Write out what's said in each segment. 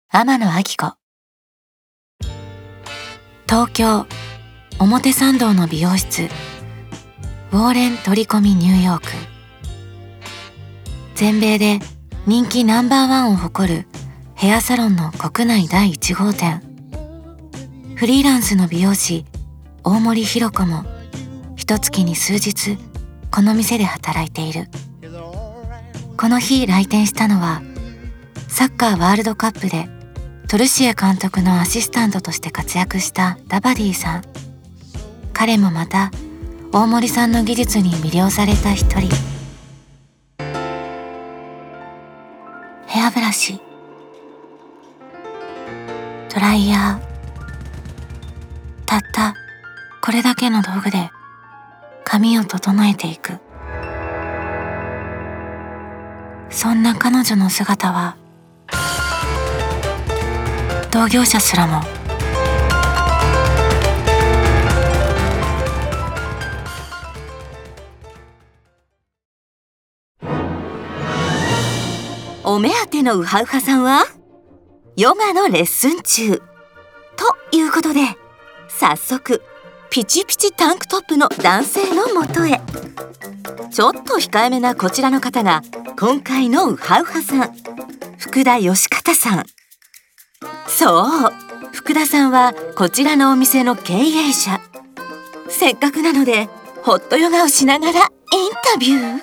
天野昭子。東京表参道の美容室ウォーレン取り込みニューヨーク。全米で人気ナンバーワンを誇るヘアサロンの国内第1号店。フリーランスの美容師大森ひろ子も一月に数日この店で働いている。この日来店したのはサッカーワールドカップでトルシエ監督のアシスタントとして活躍したダバディさん。彼もまた大森さんの技術に魅了された一人。ヘアブラシ、ドライヤー、たったこれだけの道具で髪を整えていく。そんな彼女の姿は同業者すらもお目当てのウハウハさんはヨガのレッスン中ということで、早速ピチピチタンクトップの男性のもとへ。ちょっと控えめなこちらの方が今回のウハウハさん、福田義方さん。そう、福田さんはこちらのお店の経営者。せっかくなのでホットヨガをしながらインタビュー。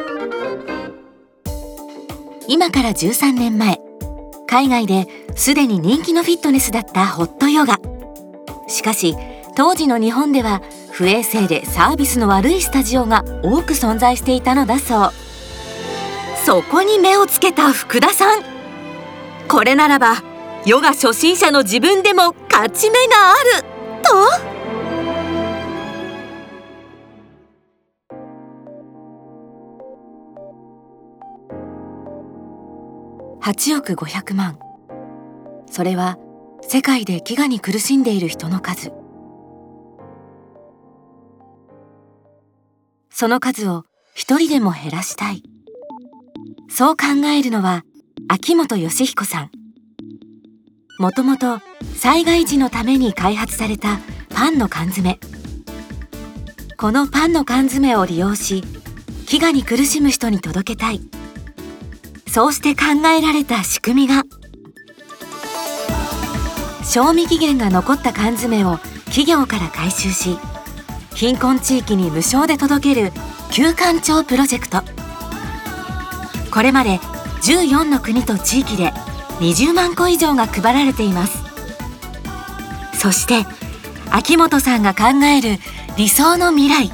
今から13年前、海外ですでに人気のフィットネスだったホットヨガ。しかし当時の日本では不衛生でサービスの悪いスタジオが多く存在していたのだそう。そこに目をつけた福田さん。これならばヨガ初心者の自分でも勝ち目があると 8億500万。それは世界で飢餓に苦しんでいる人の数。その数を一人でも減らしたい。そう考えるのは秋元義彦さん。もともと災害時のために開発されたパンの缶詰。このパンの缶詰を利用し、飢餓に苦しむ人に届けたい。そうして考えられた仕組みが、賞味期限が残った缶詰を企業から回収し、貧困地域に無償で届ける救缶鳥プロジェクト。これまで14の国と地域で20万個以上が配られています。そして秋元さんが考える理想の未来。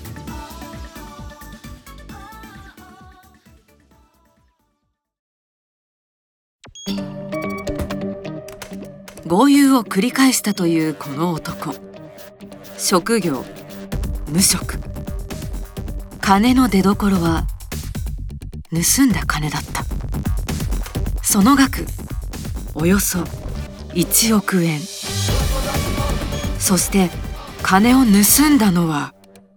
豪遊を繰り返したというこの男。職業無職。金の出所は盗んだ金だった。その額およそ1億円。そして金を盗んだのは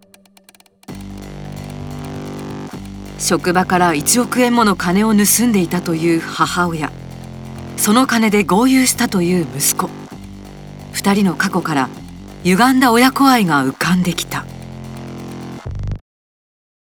職場から1億円もの金を盗んでいたという母親。その金で豪遊したという息子。2人の過去から歪んだ親子愛が浮かんできた。